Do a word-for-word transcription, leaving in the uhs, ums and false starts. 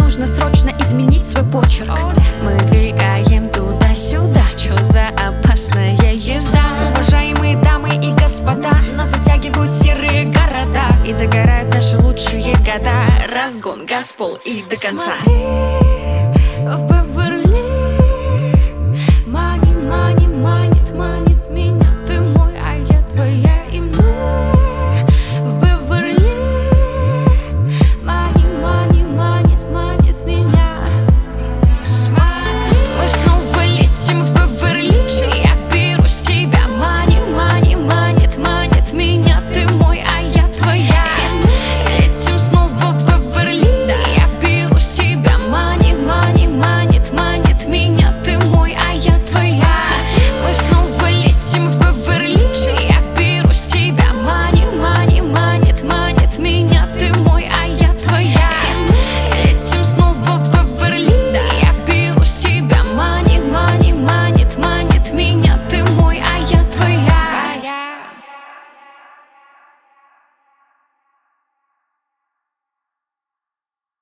нужно срочно изменить свой почерк. Мы двигаем туда-сюда, чё за опасная езда? Уважаемые дамы и господа, нас затягивают серые города, и догорают наши лучшие года. Разгон, газпол и до конца. Смотри, в